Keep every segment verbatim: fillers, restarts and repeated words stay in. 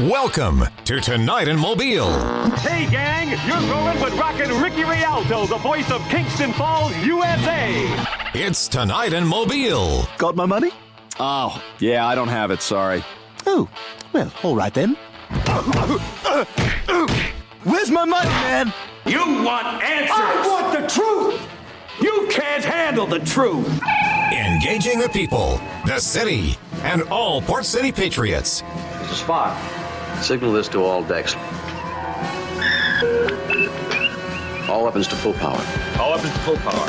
Welcome to Tonight in Mobile. Hey, gang, you're rolling with rockin' Ricky Rialto, the voice of Kingston Falls, U S A. It's Tonight in Mobile. Got my money? Oh, yeah, I don't have it, sorry. Oh, well, all right then. Where's my money, man? You want answers. I want the truth. You can't handle the truth. Engaging the people, the city, and all Port City Patriots. This is Spot. Signal this to all decks. All weapons to full power. All weapons to full power.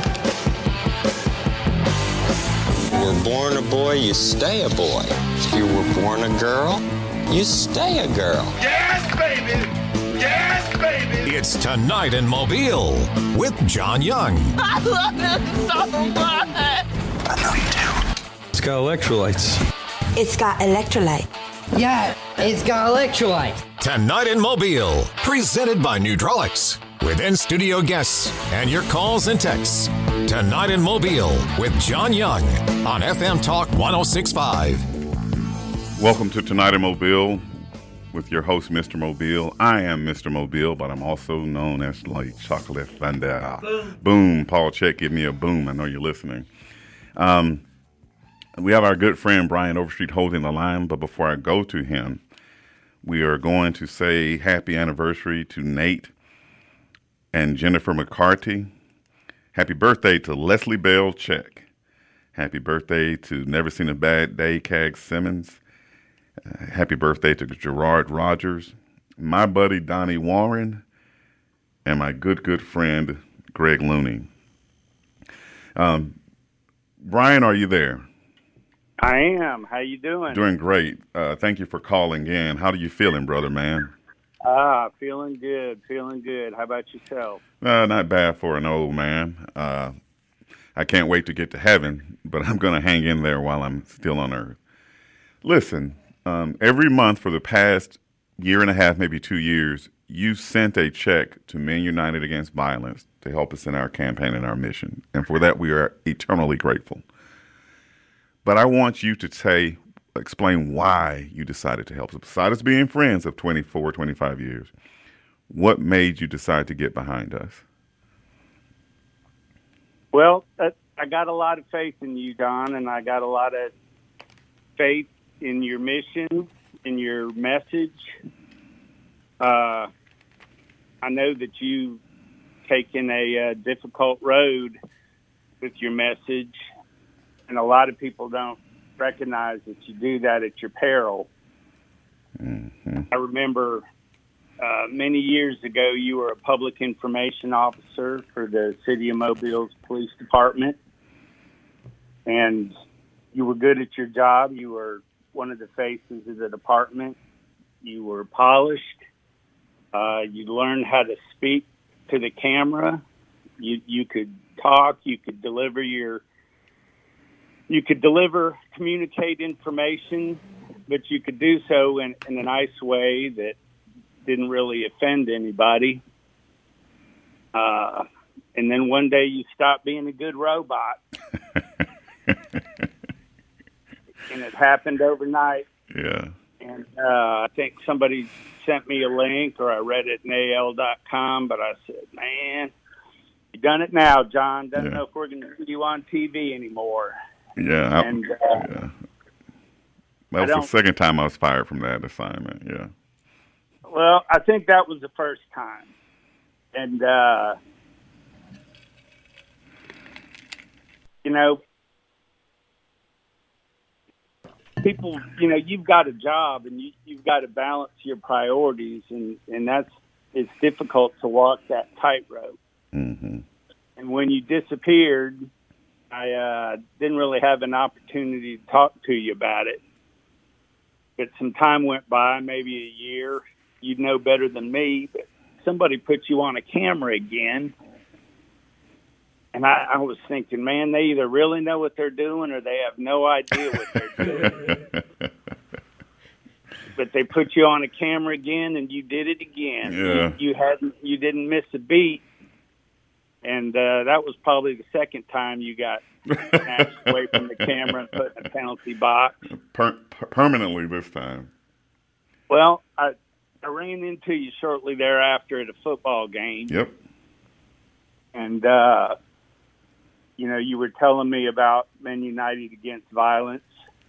If you were born a boy, you stay a boy. If you were born a girl, you stay a girl. Yes, baby. Yes, baby. It's Tonight in Mobile with John Young. I love it so much. I know you do. It's got electrolytes. It's got electrolyte. Yeah, it's got electrolyte. Tonight in Mobile, presented by Nutrolix, with in-studio guests and your calls and texts. Tonight in Mobile with John Young on F M Talk one oh six point five. Welcome to Tonight in Mobile with your host, Mister Mobile. I am Mister Mobile, but I'm also known as like Chocolate Thunder. Boom. Boom. Paul Check, give me a boom. I know you're listening. Um, we have our good friend Brian Overstreet holding the line, but before I go to him, we are going to say happy anniversary to Nate and Jennifer McCarty. Happy birthday to Leslie Bell Check. Happy birthday to Never Seen a Bad Day, Cag Simmons. Uh, happy birthday to Gerard Rogers, my buddy Donnie Warren, and my good, good friend Greg Looney. Um, Brian, are you there? I am. How you doing? Doing great. Uh, thank you for calling in. How are you feeling, brother, man? Ah, feeling good, feeling good. How about yourself? Uh, not bad for an old man. Uh, I can't wait to get to heaven, but I'm going to hang in there while I'm still on earth. Listen, um, every month for the past year and a half, maybe two years, you sent a check to Men United Against Violence to help us in our campaign and our mission. And for that, we are eternally grateful. But I want you to say, explain why you decided to help us. Besides us being friends of twenty-four, twenty-five years, what made you decide to get behind us? Well, uh, I got a lot of faith in you, Don, and I got a lot of faith in your mission, in your message. Uh, I know that you've taken a uh, difficult road with your message, and a lot of people don't recognize that you do that at your peril. Mm-hmm. I remember uh, many years ago you were a public information officer for the City of Mobile's police department, and you were good at your job. You were one of the faces of the department. You were polished. Uh, you learned how to speak to the camera. You you could talk. You could deliver your You could deliver, communicate information, but you could do so in, in a nice way that didn't really offend anybody. Uh, and then one day you stopped being a good robot. And it happened overnight. Yeah. And uh, I think somebody sent me a link, or I read it in A L dot com, but I said, man, you done it now, John. Doesn't yeah. know if we're going to see you on T V anymore. Yeah, I, and, uh, yeah. That was the second time I was fired from that assignment, yeah. Well, I think that was the first time. And, uh, you know, people, you know, you've got a job and you, you've got to balance your priorities, and, and that's, it's difficult to walk that tightrope. Mm-hmm. And when you disappeared, I uh, didn't really have an opportunity to talk to you about it. But some time went by, maybe a year. You'd know better than me, but somebody put you on a camera again. And I, I was thinking, man, they either really know what they're doing or they have no idea what they're doing. But they put you on a camera again, and you did it again. Yeah. You, you hadn't, you didn't miss a beat. And uh, that was probably the second time you got snatched away from the camera and put in a penalty box. Per- per- permanently this time. Well, I, I ran into you shortly thereafter at a football game. Yep. And, uh, you know, you were telling me about Men United Against Violence.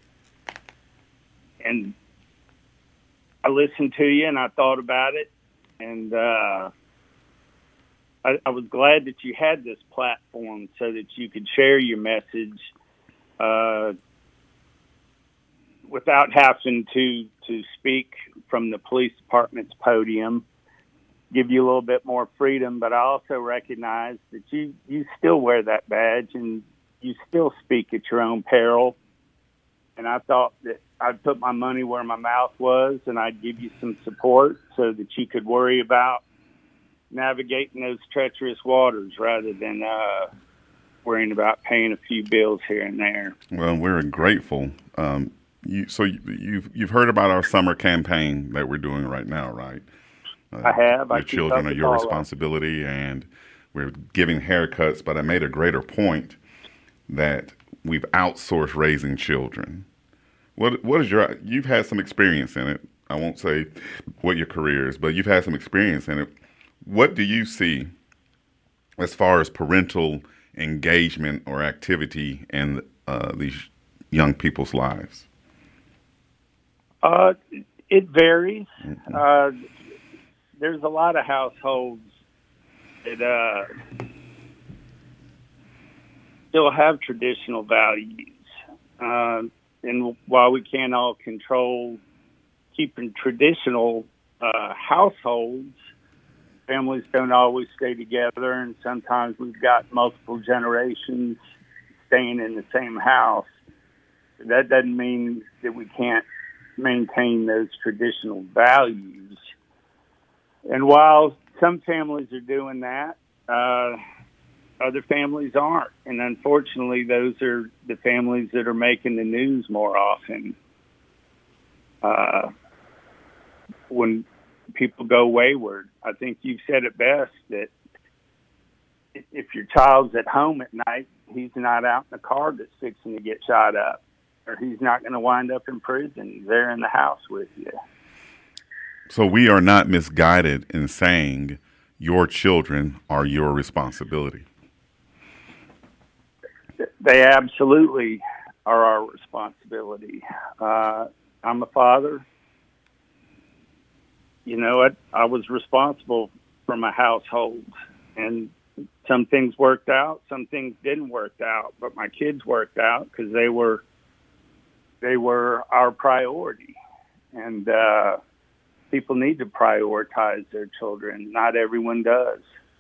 And I listened to you and I thought about it. And uh, I, I was glad that you had this platform so that you could share your message uh, without having to, to speak from the police department's podium, give you a little bit more freedom. But I also recognize that you, you still wear that badge and you still speak at your own peril. And I thought that I'd put my money where my mouth was and I'd give you some support so that you could worry about navigating those treacherous waters rather than uh, worrying about paying a few bills here and there. Well, we're grateful. Um, you, so you, you've you've heard about our summer campaign that we're doing right now, right? Uh, I have. Your I children are your responsibility, and we're giving haircuts. But I made a greater point that we've outsourced raising children. What what is your? You've had some experience in it. I won't say what your career is, but you've had some experience in it. What do you see as far as parental engagement or activity in uh, these young people's lives? Uh, it varies. Mm-hmm. Uh, there's a lot of households that uh, still have traditional values. Uh, and while we can't all control keeping traditional uh, households, families don't always stay together, and sometimes we've got multiple generations staying in the same house. That doesn't mean that we can't maintain those traditional values. And while some families are doing that, uh, other families aren't. And unfortunately, those are the families that are making the news more often. Uh, when people go wayward, I think you've said it best that if your child's at home at night, he's not out in the car that's fixing to get shot up, or he's not going to wind up in prison. He's there in the house with you. So we are not misguided in saying your children are your responsibility. They absolutely are our responsibility. Uh, I'm a father. You know, I, I was responsible for my household, and some things worked out, some things didn't work out, but my kids worked out because they were they were our priority. And uh, people need to prioritize their children. Not everyone does.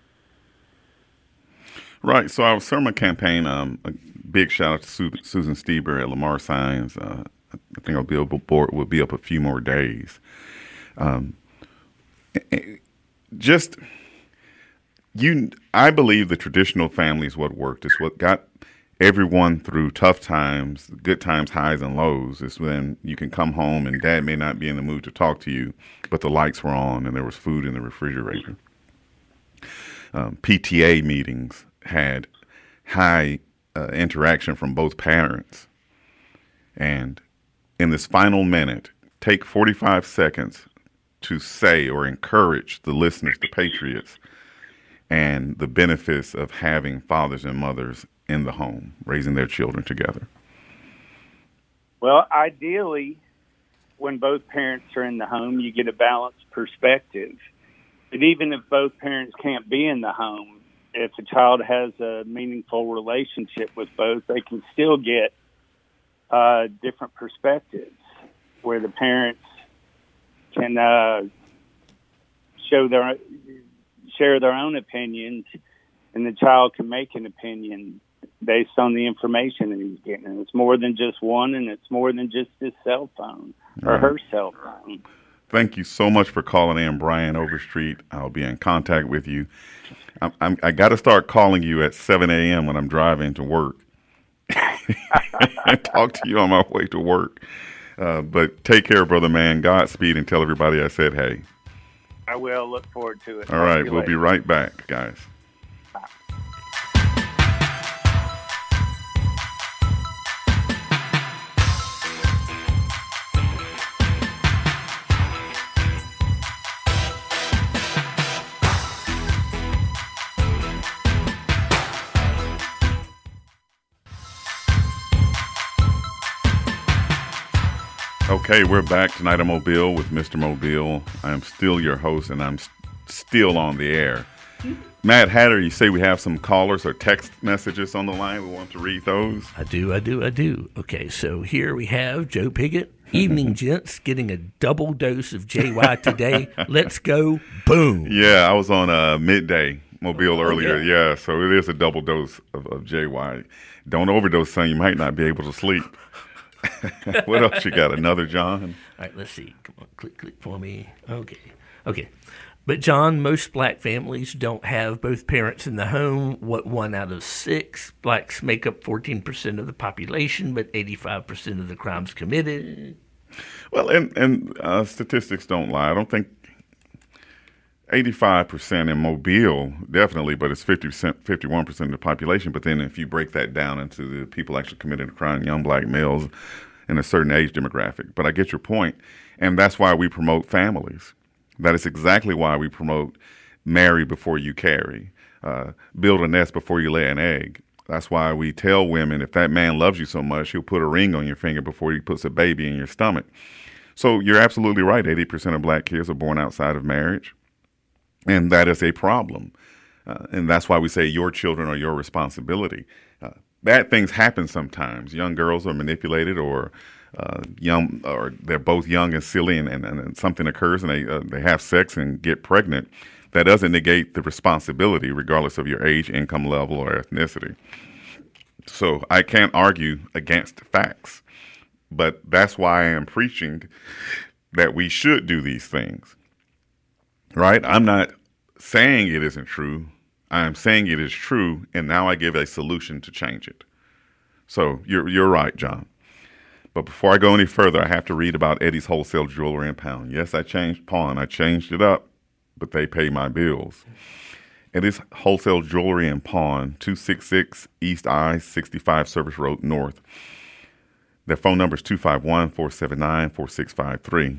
Right. So our summer campaign, um, a big shout out to Su- Susan Stieber at Lamar Signs. Uh, I think our billboard will be up a few more days. Um, just you, I believe the traditional family is what worked. It's what got everyone through tough times, good times, highs and lows. It's when you can come home and dad may not be in the mood to talk to you, but the lights were on and there was food in the refrigerator. Um, P T A meetings had high uh, interaction from both parents. And in this final minute, take forty-five seconds to say or encourage the listeners, the patriots, and the benefits of having fathers and mothers in the home, raising their children together. Well, ideally, when both parents are in the home, you get a balanced perspective. But even if both parents can't be in the home, if a child has a meaningful relationship with both, they can still get uh, different perspectives where the parents can uh, show their share their own opinions, and the child can make an opinion based on the information that he's getting. And it's more than just one, and it's more than just his cell phone or her cell phone. Thank you so much for calling in, Brian Overstreet. I'll be in contact with you. I'm, I'm, I got to start calling you at seven a.m. when I'm driving to work and talk to you on my way to work. Uh, but take care, brother man. Godspeed, and tell everybody I said hey. I will. Look forward to it. All Talk right. to We'll later. be right back, guys. Okay, we're back tonight in Mobile with Mister Mobile. I'm still your host, and I'm st- still on the air. Matt Hatter, you say we have some callers or text messages on the line. We want to read those. I do, I do, I do. Okay, so here we have Joe Piggott. Evening, gents, getting a double dose of J Y today. Let's go. Boom. Yeah, I was on a midday Mobile Oh, earlier. yeah. Yeah, so it is a double dose of, of J Y. Don't overdose, son. You might not be able to sleep. What else you got? Another John? All right, let's see. Come on, click, click for me. Okay. Okay. But, John, most black families don't have both parents in the home. What, one out of six? Blacks make up fourteen percent of the population, but eighty-five percent of the crimes committed. Well, and, and uh, statistics don't lie. I don't think eighty-five percent in Mobile, definitely, but it's fifty percent, fifty-one percent of the population. But then if you break that down into the people actually committing a crime, young black males in a certain age demographic. But I get your point, and that's why we promote families. That is exactly why we promote marry before you carry, uh, build a nest before you lay an egg. That's why we tell women, if that man loves you so much, he'll put a ring on your finger before he puts a baby in your stomach. So you're absolutely right. eighty percent of black kids are born outside of marriage, and that is a problem. Uh, and that's why we say your children are your responsibility. Uh, bad things happen sometimes. Young girls are manipulated, or uh, young, or they're both young and silly, and, and, and something occurs, and they uh, they have sex and get pregnant. That doesn't negate the responsibility, regardless of your age, income level, or ethnicity. So I can't argue against facts, but that's why I am preaching that we should do these things. Right? I'm not saying it isn't true. I am saying it is true, and now I give a solution to change it. So you're you're right, John. But before I go any further, I have to read about Eddie's Wholesale Jewelry and Pawn. Yes, I changed pawn. I changed it up, but they pay my bills. Eddie's Wholesale Jewelry and Pawn, two sixty-six East I sixty-five Service Road North. Their phone number is two five one, four seven nine, four six five three.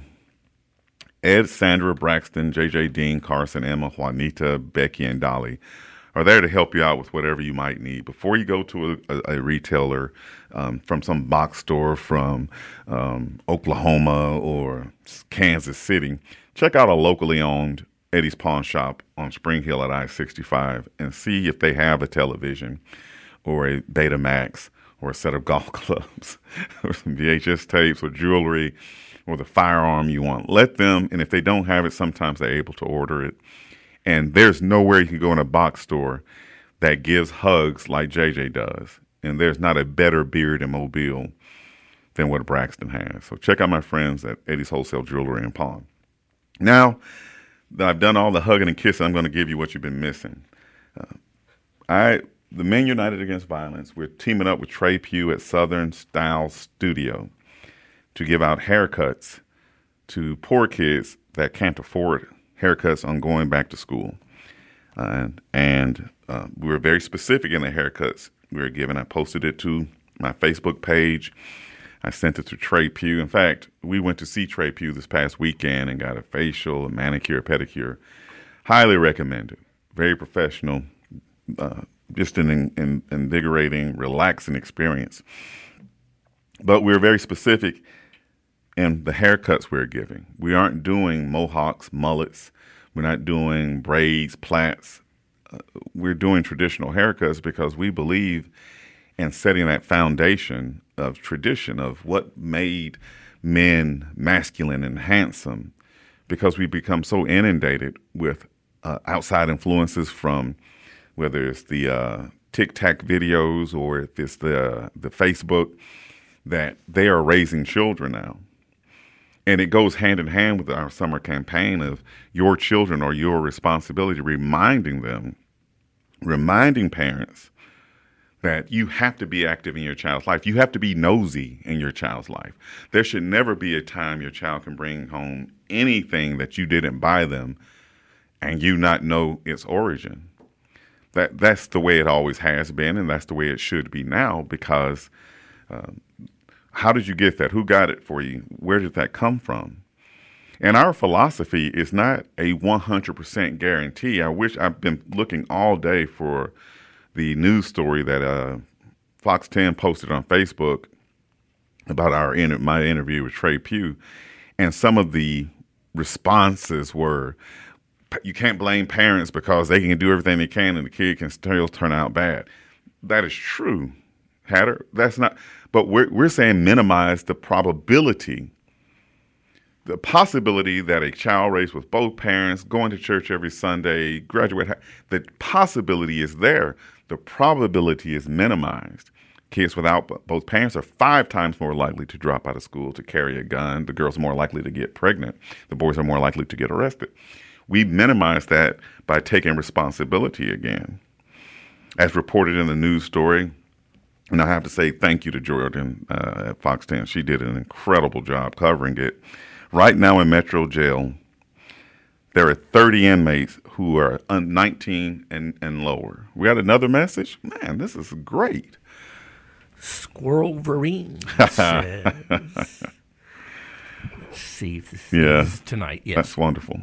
Ed, Sandra, Braxton, J J, Dean, Carson, Emma, Juanita, Becky, and Dolly are there to help you out with whatever you might need. Before you go to a, a, a retailer, um, from some box store from um, Oklahoma or Kansas City, check out a locally owned Eddie's Pawn Shop on Spring Hill at I sixty-five and see if they have a television or a Betamax or a set of golf clubs or some V H S tapes or jewelry or the firearm you want. Let them, and if they don't have it, sometimes they're able to order it. And there's nowhere you can go in a box store that gives hugs like J J does. And there's not a better beard in Mobile than what Braxton has. So check out my friends at Eddie's Wholesale Jewelry and Pawn. Now that I've done all the hugging and kissing, I'm going to give you what you've been missing. Uh, I, the Men United Against Violence, we're teaming up with Trey Pugh at Southern Style Studio to give out haircuts to poor kids that can't afford haircuts on going back to school. Uh, and uh, we were very specific in the haircuts we were giving. I posted it to my Facebook page. I sent it to Trey Pugh. In fact, we went to see Trey Pugh this past weekend and got a facial, a manicure, a pedicure. Highly recommended. Very professional. Uh, just an in, in, invigorating, relaxing experience. But we were very specific in the haircuts we're giving. We aren't doing mohawks, mullets. We're not doing braids, plaits. Uh, we're doing traditional haircuts because we believe in setting that foundation of tradition of what made men masculine and handsome, because we become so inundated with uh, outside influences from whether it's the uh, Tic-Tac videos or if it's the, uh, the Facebook, that they are raising children now. And it goes hand in hand with our summer campaign of your children are your responsibility, reminding them, reminding parents that you have to be active in your child's life. You have to be nosy in your child's life. There should never be a time your child can bring home anything that you didn't buy them and you not know its origin. That that's the way it always has been, and that's the way it should be now, because uh, how did you get that? Who got it for you? Where did that come from? And our philosophy is not a one hundred percent guarantee. I wish I've been looking all day for the news story that uh, Fox ten posted on Facebook about our inter- my interview with Trey Pugh, and some of the responses were, you can't blame parents because they can do everything they can and the kid can still turn out bad. That is true, Hatter. That's not, but we're, we're saying minimize the probability, the possibility that a child raised with both parents, going to church every Sunday, graduate, the possibility is there. The probability is minimized. Kids without both parents are five times more likely to drop out of school, to carry a gun. The girls are more likely to get pregnant. The boys are more likely to get arrested. We minimize that by taking responsibility again. As reported in the news story, and I have to say thank you to Jordan uh, at Fox ten. She did an incredible job covering it. Right now in Metro Jail, there are thirty inmates who are nineteen and, and lower. We got another message? Man, this is great. Squirrel Vereen says, let's see if this yeah, is tonight. Yes. That's wonderful.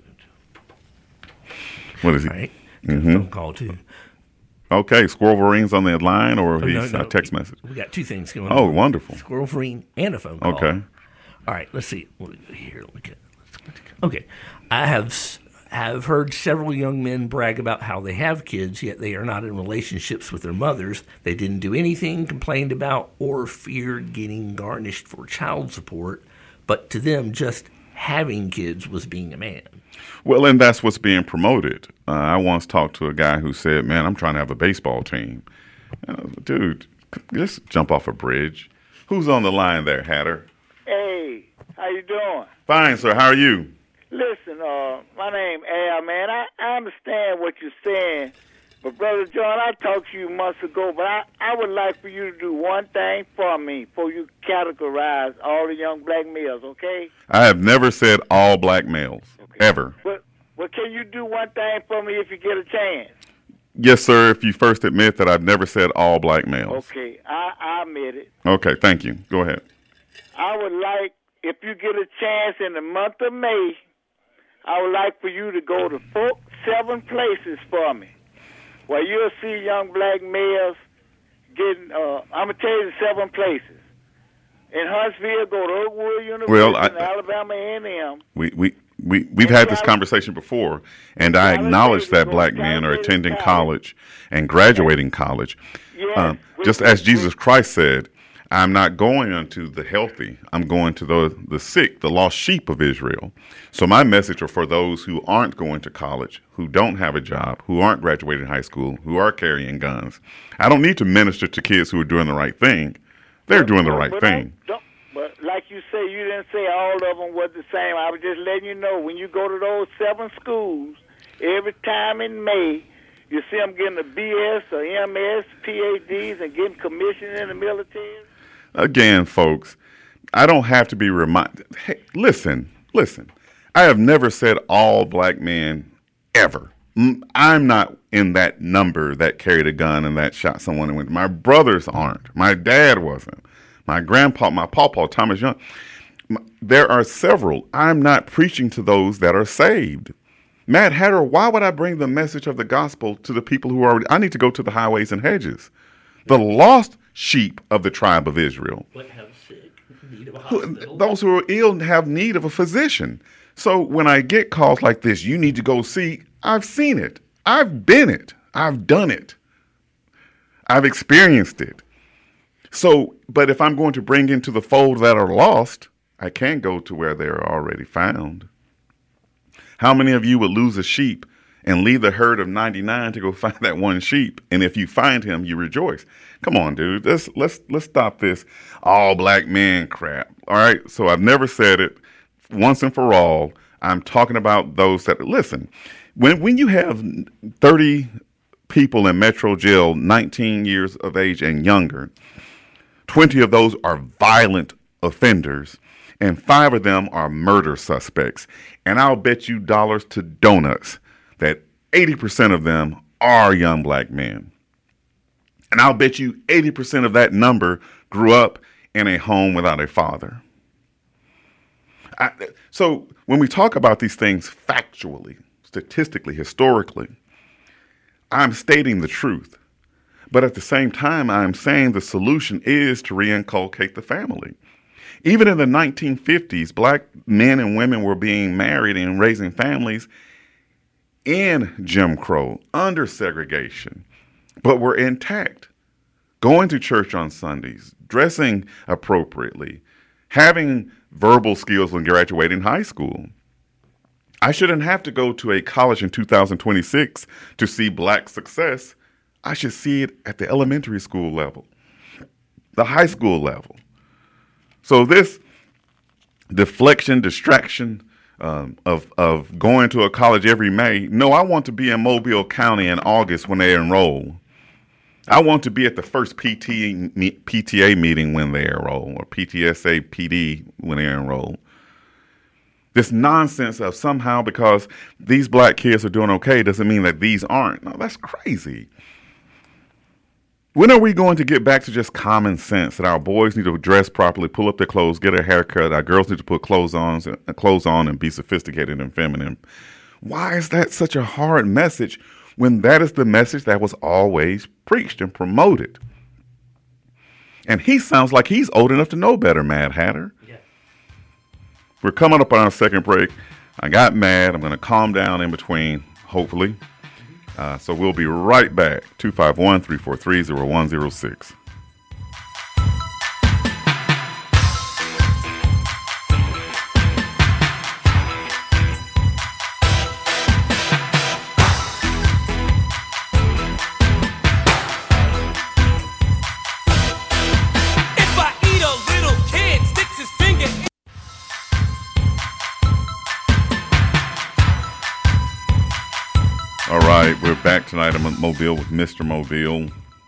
What is he? All right. Mm-hmm. Phone call too. Okay, Squirrel Vereen's on the line, or Oh, no, he's no. a text message? We got two things going Oh, on. wonderful. Squirrel Vereen and a phone call. Okay. All right, let's see. What do we do here? Look at, let's, okay. I have s- have heard several young men brag about how they have kids, yet they are not in relationships with their mothers. They didn't do anything complained about or feared getting garnished for child support, but to them, just having kids was being a man. Well, and that's what's being promoted. Uh, I once talked to a guy who said, man, I'm trying to have a baseball team. Uh, dude, just jump off a bridge. Who's on the line there, Hatter? Hey, how you doing? Fine, sir. How are you? Listen, uh, my name Al, man. I, I understand what you're saying, but Brother John, I talked to you months ago, but I, I would like for you to do one thing for me before you categorize all the young black males, okay? I have never said all black males, okay. ever. But, but can you do one thing for me if you get a chance? Yes, sir, if you first admit that I've never said all black males. Okay, I, I admit it. Okay, thank you. Go ahead. I would like, if you get a chance in the month of May, I would like for you to go to four, seven places for me, where you'll see young black males getting, uh, I'm going to tell you the seven places. In Huntsville, go to Oakwood University, Well, I- in Alabama A and M. We, we, we, we've had this conversation before, and I acknowledge that black men are attending college and graduating college. Um, just as Jesus Christ said, I'm not going unto the healthy. I'm going to the, the sick, the lost sheep of Israel. So my message are for those who aren't going to college, who don't have a job, who aren't graduating high school, who are carrying guns. I don't need to minister to kids who are doing the right thing. They're doing the right but thing. Don't, but like you say, you didn't say all of them was the same. I was just letting you know, when you go to those seven schools, every time in May, you see them getting a B S or M S, P H Ds, and getting commissioned in the military. Again, folks, I don't have to be reminded. Hey, listen, listen. I have never said all black men ever. Mm, I'm not in that number that carried a gun and that shot someone and went. My brothers aren't. My dad wasn't. My grandpa, my pawpaw, Thomas Young. My, there are several. I'm not preaching to those that are saved. Matt Hatter, why would I bring the message of the gospel to the people who are? I need to go to the highways and hedges. The lost sheep of the tribe of Israel. What have sick, need of a hospital. Those who are ill have need of a physician. So when I get calls like this, you need to go see, I've seen it. I've been it. I've done it. I've experienced it. So, but if I'm going to bring into the fold that are lost, I can't go to where they're already found. How many of you would lose a sheep and leave the herd of ninety-nine to go find that one sheep? And if you find him, you rejoice. Come on, dude. Let's let's let's stop this all black men crap. All right. So I've never said it once and for all. I'm talking about those that listen. When when you have thirty people in Metro Jail, nineteen years of age and younger, twenty of those are violent offenders, and five of them are murder suspects. And I'll bet you dollars to donuts that eighty percent of them are young black men. And I'll bet you eighty percent of that number grew up in a home without a father. I, so when we talk about these things factually, statistically, historically, I'm stating the truth. But at the same time, I'm saying the solution is to reinculcate the family. Even in the nineteen fifties, black men and women were being married and raising families in Jim Crow, under segregation, but were intact, going to church on Sundays, dressing appropriately, having verbal skills when graduating high school. I shouldn't have to go to a college in two thousand twenty-six to see black success. I should see it at the elementary school level, the high school level. So this deflection, distraction um, of, of going to a college every May, no, I want to be in Mobile County in August when they enroll. I want to be at the first P T A, P T A meeting when they enroll, or P T S A P D when they enroll. This nonsense of somehow because these black kids are doing okay doesn't mean that these aren't. No, that's crazy. When are we going to get back to just common sense that our boys need to dress properly, pull up their clothes, get a haircut, our girls need to put clothes on, clothes on and be sophisticated and feminine? Why is that such a hard message when that is the message that was always preached and promoted? And he sounds like he's old enough to know better, Mad Hatter. Yeah. We're coming up on our second break. I got mad. I'm going to calm down in between, hopefully. Uh, so we'll be right back. two five one, three four three, zero one zero six. All right, we're back tonight. I'm in Mobile with Mister Mobile.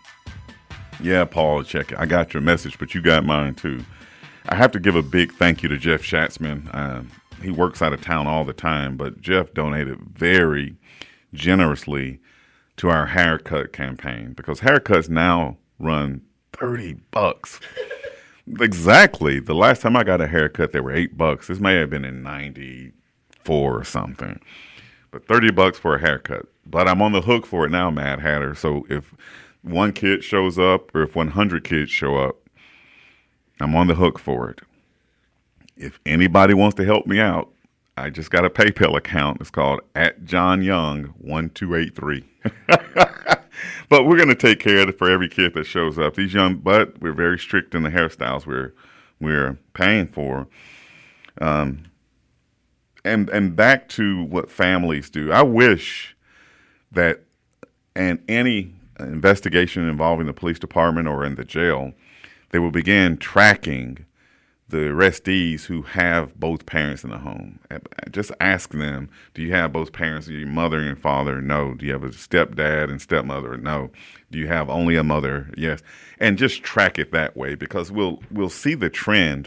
Yeah, Paul, check it. I got your message, but you got mine too. I have to give a big thank you to Jeff Schatzman. Uh, he works out of town all the time, but Jeff donated very generously to our haircut campaign because haircuts now run thirty bucks. Exactly. The last time I got a haircut, they were eight bucks. This may have been in ninety-four or something. But thirty bucks for a haircut. But I'm on the hook for it now, Mad Hatter. So if one kid shows up or if one hundred kids show up, I'm on the hook for it. If anybody wants to help me out, I just got a PayPal account. It's called at John Young one two eight three. But we're going to take care of it for every kid that shows up. These young, but we're very strict in the hairstyles we're, we're paying for. Um, And and back to what families do. I wish that in any investigation involving the police department or in the jail, they will begin tracking the arrestees who have both parents in the home. Just ask them, do you have both parents, your mother and your father? No. Do you have a stepdad and stepmother? No. Do you have only a mother? Yes. And just track it that way because we'll we'll see the trend,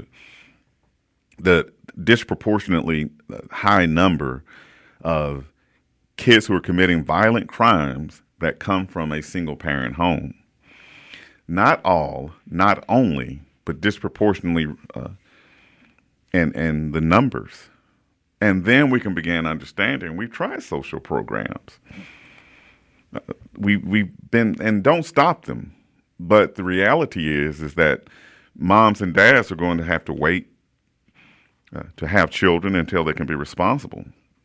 the disproportionately high number of kids who are committing violent crimes that come from a single-parent home. Not all, not only, but disproportionately, uh, and and the numbers. And then we can begin understanding. We've tried social programs. Uh, we we've been, and don't stop them. But the reality is, is that moms and dads are going to have to wait Uh, to have children until they can be responsible.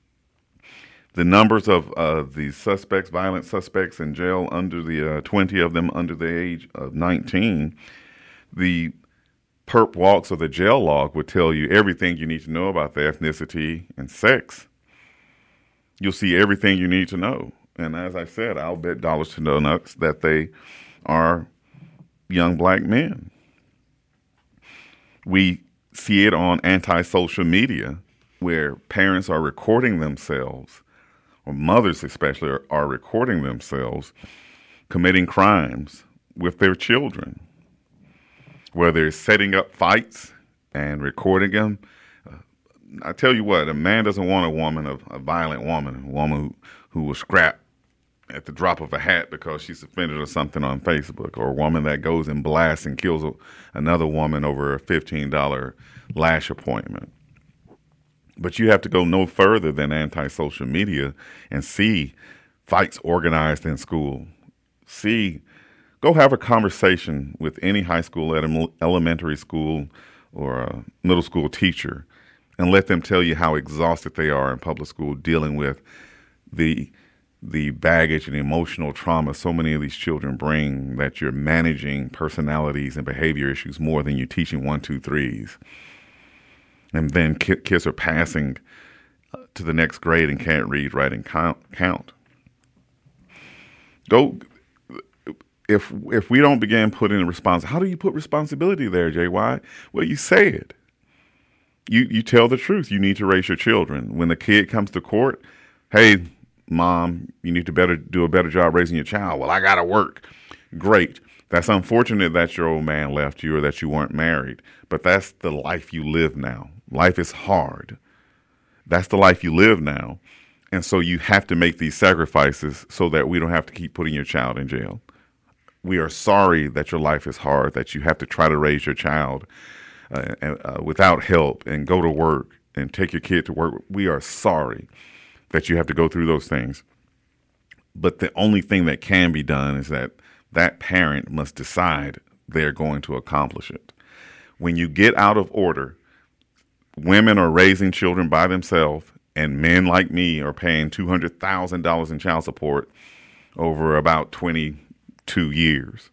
The numbers of uh, the suspects, violent suspects in jail, under the uh, twenty of them under the age of nineteen, the perp walks or the jail log would tell you everything you need to know about their ethnicity and sex. You'll see everything you need to know. And as I said, I'll bet dollars to donuts that they are young black men. We see it on anti-social media where parents are recording themselves, or mothers especially are, are recording themselves committing crimes with their children, where they're setting up fights and recording them. Uh, I tell you what, a man doesn't want a woman, a, a violent woman, a woman who, who will scrap at the drop of a hat because she's offended or something on Facebook, or a woman that goes and blasts and kills a, another woman over a fifteen dollars lash appointment. But you have to go no further than anti-social media and see fights organized in school, see Go have a conversation with any high school, elementary school, or a middle school teacher, and let them tell you how exhausted they are in public school dealing with the the baggage and emotional trauma so many of these children bring, that you're managing personalities and behavior issues more than you're teaching one, two, threes. And then ki- kids are passing to the next grade and can't read, write, and count. count. Go, if if we don't begin putting response, how do you put responsibility there, J Y? Well, you say it. You you tell the truth. You need to raise your children. When the kid comes to court, hey, Mom, you need to better do a better job raising your child. Well, I got to work. Great. That's unfortunate that your old man left you or that you weren't married, but that's the life you live now. Life is hard. That's the life you live now. And so you have to make these sacrifices so that we don't have to keep putting your child in jail. We are sorry that your life is hard, that you have to try to raise your child uh, uh, without help and go to work and take your kid to work. We are sorry that you have to go through those things. But the only thing that can be done is that that parent must decide they're going to accomplish it. When you get out of order, women are raising children by themselves, and men like me are paying two hundred thousand dollars in child support over about twenty-two years.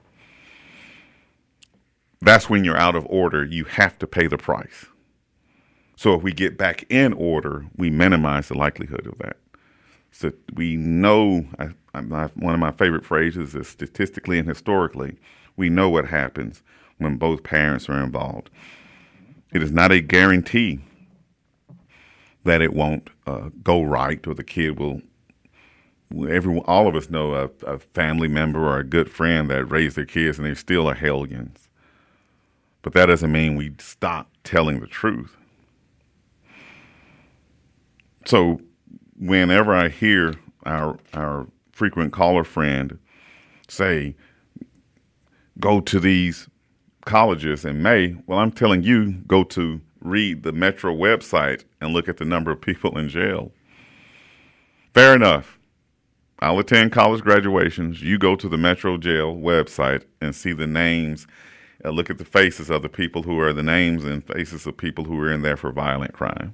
That's when you're out of order. You have to pay the price. So if we get back in order, we minimize the likelihood of that. So we know, I, I, one of my favorite phrases is statistically and historically, we know what happens when both parents are involved. It is not a guarantee that it won't uh, go right, or the kid will, everyone, all of us know a, a family member or a good friend that raised their kids and they're still a hellions. But that doesn't mean we stop telling the truth. So whenever I hear our our frequent caller friend say, go to these colleges in May, well, I'm telling you, go to read the Metro website and look at the number of people in jail. Fair enough. I'll attend college graduations. You go to the Metro jail website and see the names, uh, look at the faces of the people who are the names and faces of people who are in there for violent crime.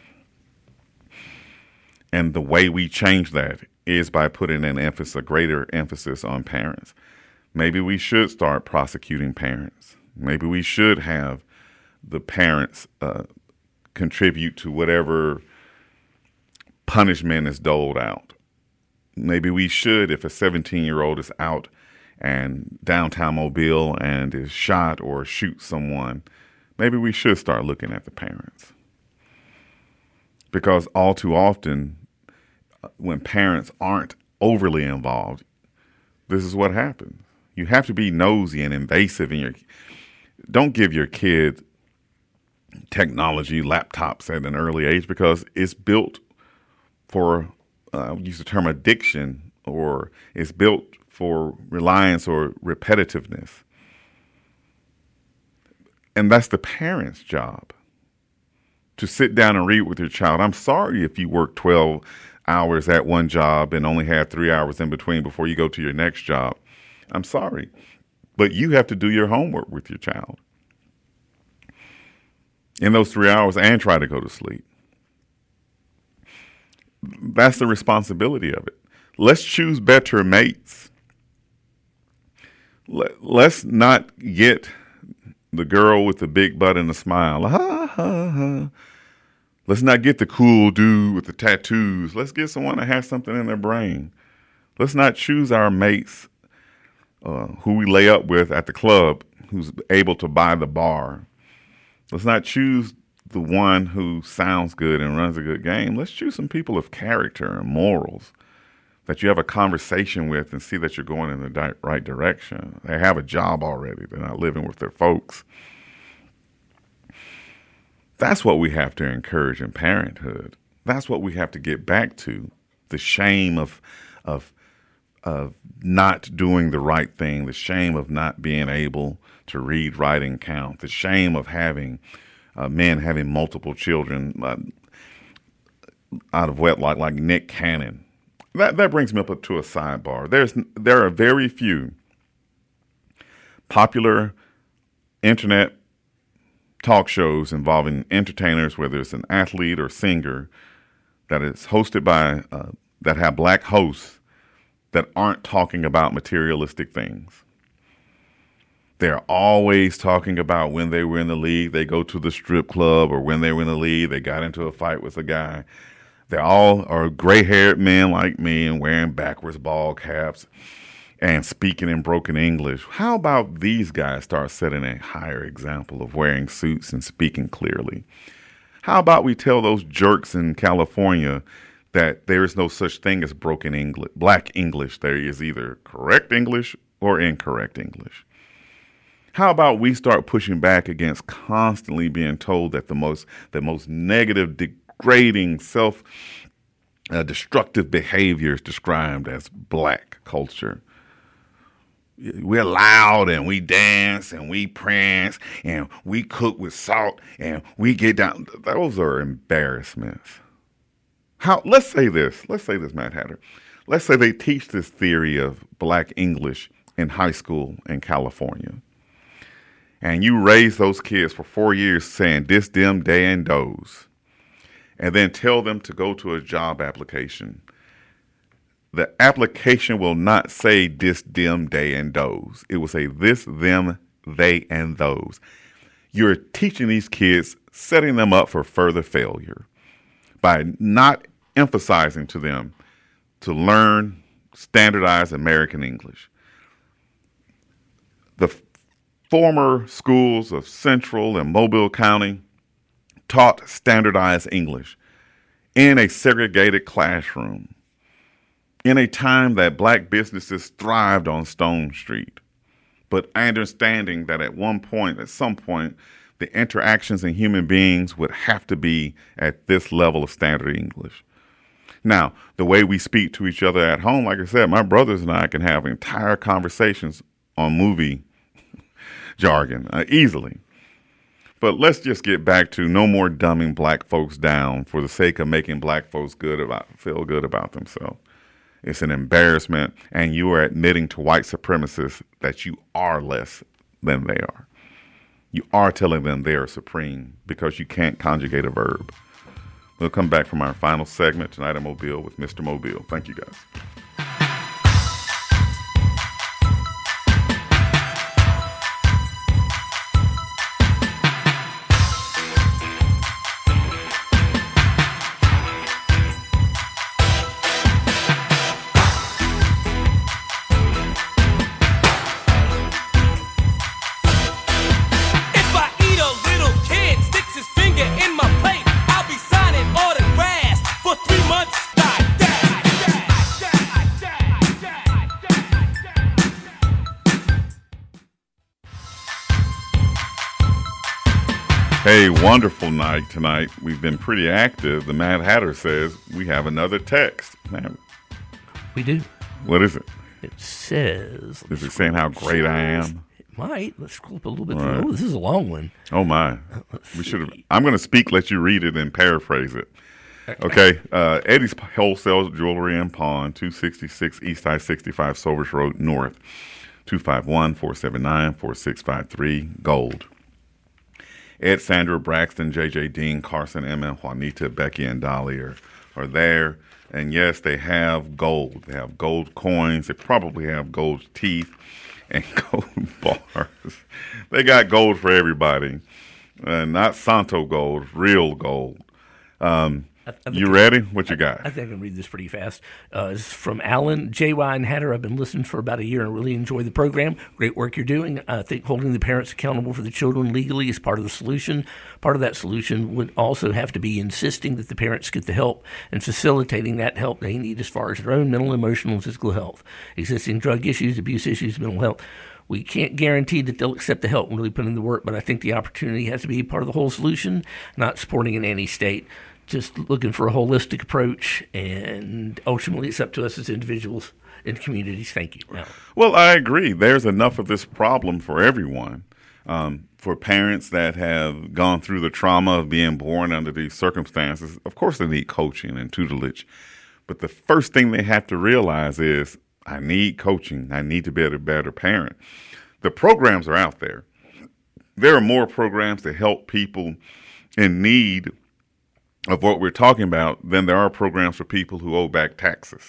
And the way we change that is by putting an emphasis, a greater emphasis on parents. Maybe we should start prosecuting parents. Maybe we should have the parents uh, contribute to whatever punishment is doled out. Maybe we should, if a seventeen-year-old is out and downtown Mobile and is shot or shoots someone, maybe we should start looking at the parents. Because all too often, when parents aren't overly involved, this is what happens. You have to be nosy and invasive in your. Don't give your kid technology, laptops at an early age, because it's built for, uh, we use the term addiction, or it's built for reliance or repetitiveness. And that's the parent's job, to sit down and read with your child. I'm sorry if you work twelve hours at one job and only have three hours in between before you go to your next job. I'm sorry, but you have to do your homework with your child in those three hours and try to go to sleep. That's the responsibility of it. Let's choose better mates. Let, let's not get the girl with the big butt and the smile. Ha, ha, ha. Let's not get the cool dude with the tattoos. Let's get someone that has something in their brain. Let's not choose our mates uh, who we lay up with at the club, who's able to buy the bar. Let's not choose the one who sounds good and runs a good game. Let's choose some people of character and morals that you have a conversation with and see that you're going in the di- right direction. They have a job already. They're not living with their folks. That's what we have to encourage in parenthood. That's what we have to get back to. The shame of, of, of not doing the right thing, the shame of not being able to read, write, and count, the shame of having uh, men having multiple children uh, out of wedlock, like Nick Cannon. That that brings me up to a sidebar. There's there are very few popular internet talk shows involving entertainers, whether it's an athlete or singer, that is hosted by, uh, that have black hosts that aren't talking about materialistic things. They're always talking about when they were in the league, they go to the strip club, or when they were in the league, they got into a fight with a guy. They all are gray-haired men like me and wearing backwards ball caps and speaking in broken English. How about these guys start setting a higher example of wearing suits and speaking clearly? How about we tell those jerks in California that there is no such thing as broken English, black English. There is either correct English or incorrect English. How about we start pushing back against constantly being told that the most the most negative, degrading, self uh, destructive behavior is described as black culture? We're loud and we dance and we prance and we cook with salt and we get down. Those are embarrassments. How? Let's say this. Let's say this, Matt Hatter. Let's say they teach this theory of black English in high school in California. And you raise those kids for four years saying this, them, they, and those, and then tell them to go to a job application. The application will not say this, them, they, and those. It will say this, them, they, and those. You're teaching these kids, setting them up for further failure by not emphasizing to them to learn standardized American English. The former schools of Central and Mobile County taught standardized English in a segregated classroom in a time that black businesses thrived on Stone Street. But understanding that at one point, at some point, the interactions in human beings would have to be at this level of standard English. Now, the way we speak to each other at home, like I said, my brothers and I can have entire conversations on movie jargon uh, easily. But let's just get back to no more dumbing black folks down for the sake of making black folks good about feel good about themselves. It's an embarrassment, and you are admitting to white supremacists that you are less than they are. You are telling them they are supreme because you can't conjugate a verb. We'll come back from our final segment tonight in Mobile with Mister Mobile. Thank you, guys. Hey, wonderful night tonight. We've been pretty active. The Mad Hatter says we have another text. Man, we do. What is it? It says... Is it saying how great I am? It might. Let's scroll up a little bit. Right. Oh, this is a long one. Oh, my. We should have... I'm going to speak, let you read it, and paraphrase it. Okay. Uh, Eddie's Wholesale Jewelry and Pawn, two sixty-six East I sixty-five, Silvers Road North, two five one, four seven nine, four six five three, Gold. Ed, Sandra, Braxton, J J, Dean, Carson, Emma, Juanita, Becky, and Dolly are, are there. And yes, they have gold. They have gold coins. They probably have gold teeth and gold bars. They got gold for everybody. Uh, not Santo gold, real gold. Um, I, I you ready? What you got? I, I think I can read this pretty fast. Uh, it's from Alan, J Y, and Hatter. I've been listening for about a year and really enjoy the program. Great work you're doing. I think holding the parents accountable for the children legally is part of the solution. Part of that solution would also have to be insisting that the parents get the help and facilitating that help they need as far as their own mental, emotional, and physical health. Existing drug issues, abuse issues, mental health. We can't guarantee that they'll accept the help and really put in the work, but I think the opportunity has to be part of the whole solution, not supporting an anti-state. Just looking for a holistic approach, and ultimately it's up to us as individuals and communities. Thank you. Now. Well, I agree. There's enough of this problem for everyone. Um, for parents that have gone through the trauma of being born under these circumstances, of course they need coaching and tutelage. But the first thing they have to realize is, I need coaching. I need to be a better parent. The programs are out there. There are more programs to help people in need of what we're talking about than there are programs for people who owe back taxes.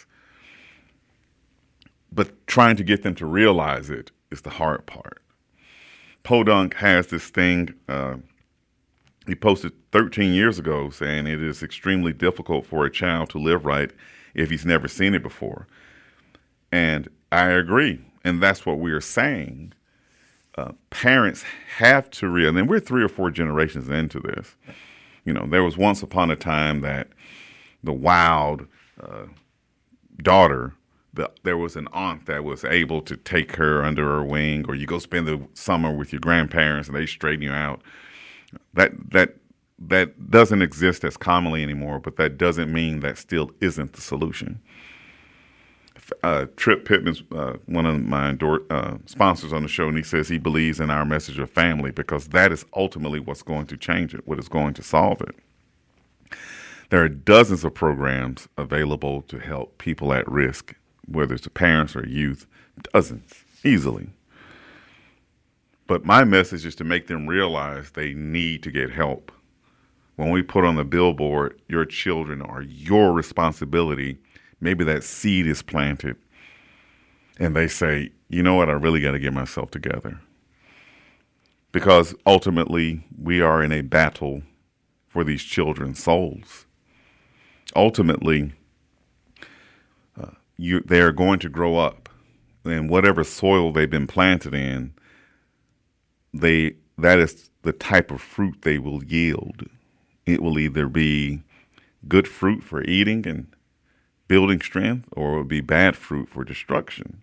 But trying to get them to realize it is the hard part. Podunk has this thing, uh, he posted thirteen years ago saying it is extremely difficult for a child to live right if he's never seen it before. And I agree. And that's what we are saying. Uh, parents have to realize, and we're three or four generations into this. You know, there was once upon a time that the wild uh, daughter, the, there was an aunt that was able to take her under her wing, or you go spend the summer with your grandparents and they straighten you out. That that that doesn't exist as commonly anymore, but that doesn't mean that still isn't the solution. Uh, Trip Pittman's uh, one of my endor- uh, sponsors on the show, and he says he believes in our message of family because that is ultimately what's going to change it, what is going to solve it. There are dozens of programs available to help people at risk, whether it's the parents or youth, dozens, easily. But my message is to make them realize they need to get help. When we put on the billboard, your children are your responsibility, maybe that seed is planted, and they say, you know what, I really got to get myself together. Because ultimately, we are in a battle for these children's souls. Ultimately, uh, you, they are going to grow up, and whatever soil they've been planted in, they that is the type of fruit they will yield. It will either be good fruit for eating and building strength, or it will be bad fruit for destruction.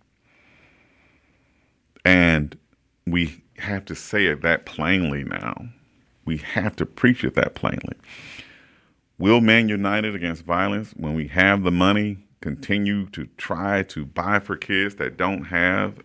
And we have to say it that plainly now. We have to preach it that plainly. Will Men United Against Violence, when we have the money, continue to try to buy for kids that don't have?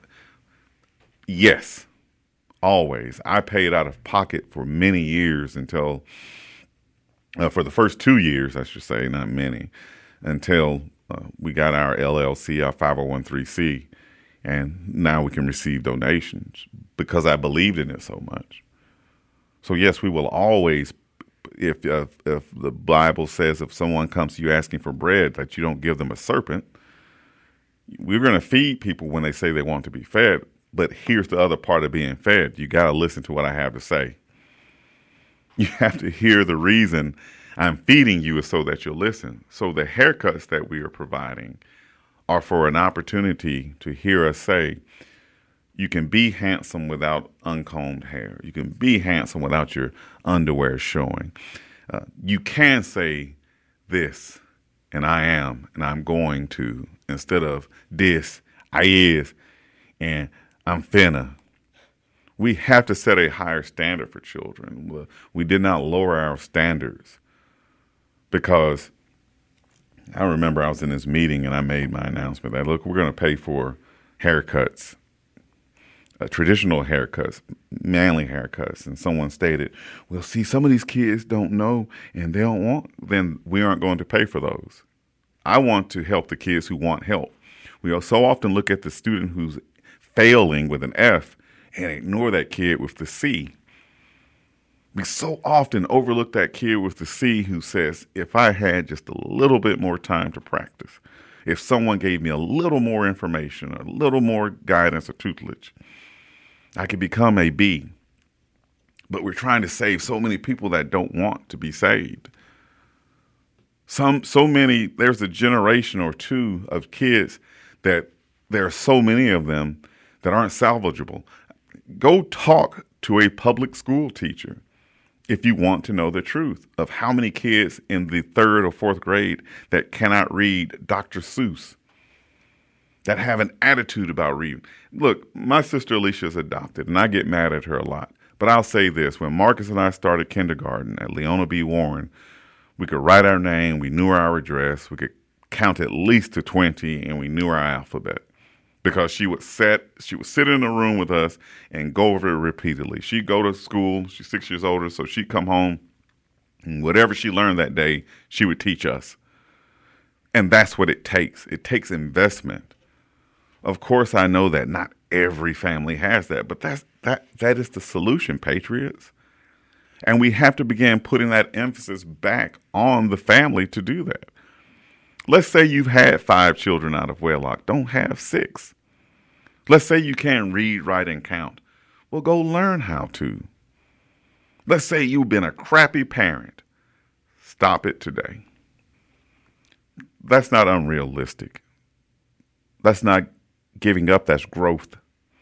Yes, always. I paid out of pocket for many years until, uh, for the first two years, I should say, not many, until uh, we got our L L C, our five oh one c, and now we can receive donations because I believed in it so much. So yes, we will always, if, if if the Bible says if someone comes to you asking for bread, that you don't give them a serpent. We're going to feed people when they say they want to be fed, but here's the other part of being fed. You got to listen to what I have to say. You have to hear the reason I'm feeding you is so that you'll listen. So the haircuts that we are providing are for an opportunity to hear us say, you can be handsome without uncombed hair. You can be handsome without your underwear showing. Uh, you can say this, and I am, and I'm going to, instead of this, I is, and I'm finna. We have to set a higher standard for children. We did not lower our standards because I remember I was in this meeting and I made my announcement that, look, we're going to pay for haircuts, uh, traditional haircuts, manly haircuts. And someone stated, well, see, some of these kids don't know and they don't want, then we aren't going to pay for those. I want to help the kids who want help. We so often look at the student who's failing with an F and ignore that kid with the C. We so often overlook that kid with the C who says, if I had just a little bit more time to practice, if someone gave me a little more information, a little more guidance or tutelage, I could become a B. But we're trying to save so many people that don't want to be saved. Some, so many, there's a generation or two of kids that there are so many of them that aren't salvageable. Go talk to a public school teacher if you want to know the truth of how many kids in the third or fourth grade that cannot read Doctor Seuss, that have an attitude about reading. Look, my sister Alicia is adopted, and I get mad at her a lot. But I'll say this. When Marcus and I started kindergarten at Leona B. Warren, we could write our name, we knew our address, we could count at least to twenty, and we knew our alphabet. Because she would sit, she would sit in a room with us and go over it repeatedly. She'd go to school. She's six years older, so she'd come home, and whatever she learned that day, she would teach us. And that's what it takes. It takes investment. Of course, I know that not every family has that, but that's that that is the solution, Patriots. And we have to begin putting that emphasis back on the family to do that. Let's say you've had five children out of wedlock. Don't have six. Let's say you can't read, write, and count. Well, go learn how to. Let's say you've been a crappy parent. Stop it today. That's not unrealistic. That's not giving up. That's growth.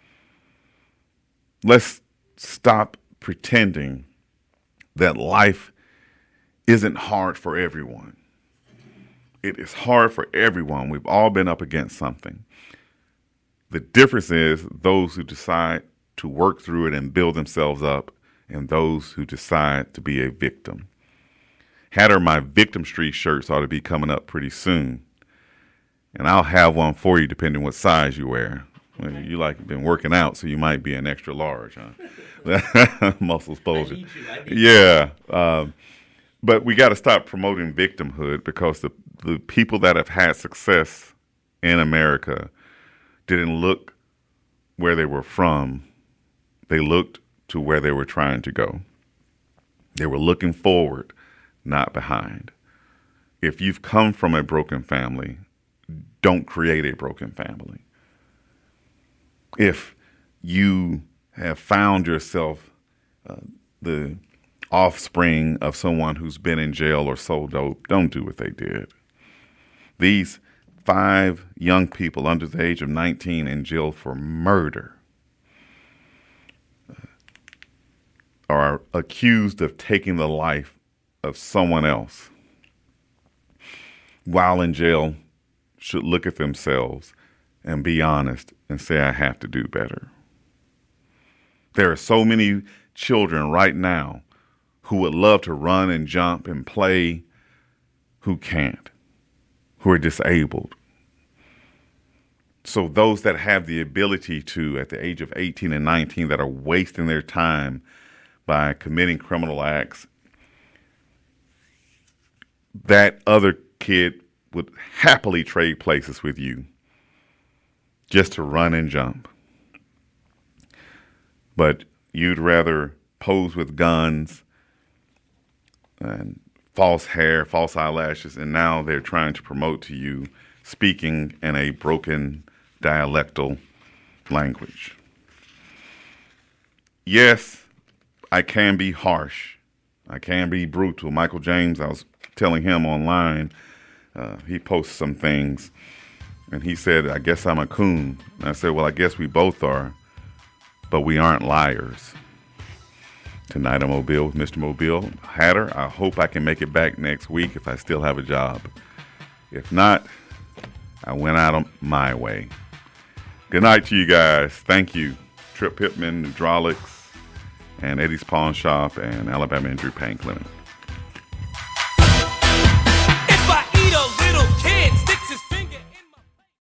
Let's stop pretending that life isn't hard for everyone. It is hard for everyone. We've all been up against something. The difference is those who decide to work through it and build themselves up, and those who decide to be a victim. Hatter, my Victim Street shirts ought to be coming up pretty soon. And I'll have one for you depending what size you wear. Well, you like been working out, so you might be an extra large, huh? Muscles bulging. Yeah. Um, but we got to stop promoting victimhood, because the, the people that have had success in America didn't look where they were from. They looked to where they were trying to go. They were looking forward, not behind. If you've come from a broken family, don't create a broken family. If you have found yourself uh, the offspring of someone who's been in jail or sold dope, don't do what they did. These five young people under the age of nineteen in jail for murder are accused of taking the life of someone else. While in jail, should look at themselves and be honest and say, I have to do better. There are so many children right now who would love to run and jump and play, who can't, who are disabled. So those that have the ability to, at the age of eighteen and nineteen, that are wasting their time by committing criminal acts, that other kid would happily trade places with you just to run and jump. But you'd rather pose with guns and false hair, false eyelashes, and now they're trying to promote to you speaking in a broken dialectal language. Yes, I can be harsh. I can be brutal. Michael James, I was telling him online, uh, he posted some things, and he said, I guess I'm a coon. And I said, well, I guess we both are, but we aren't liars. Tonight on Mobile with Mister Mobile. Hatter, I hope I can make it back next week if I still have a job. If not, I went out on my way. Good night to you guys. Thank you. Trip Pittman, Hydraulics, and Eddie's Pawn Shop, and Alabama Injury Pain Clinic.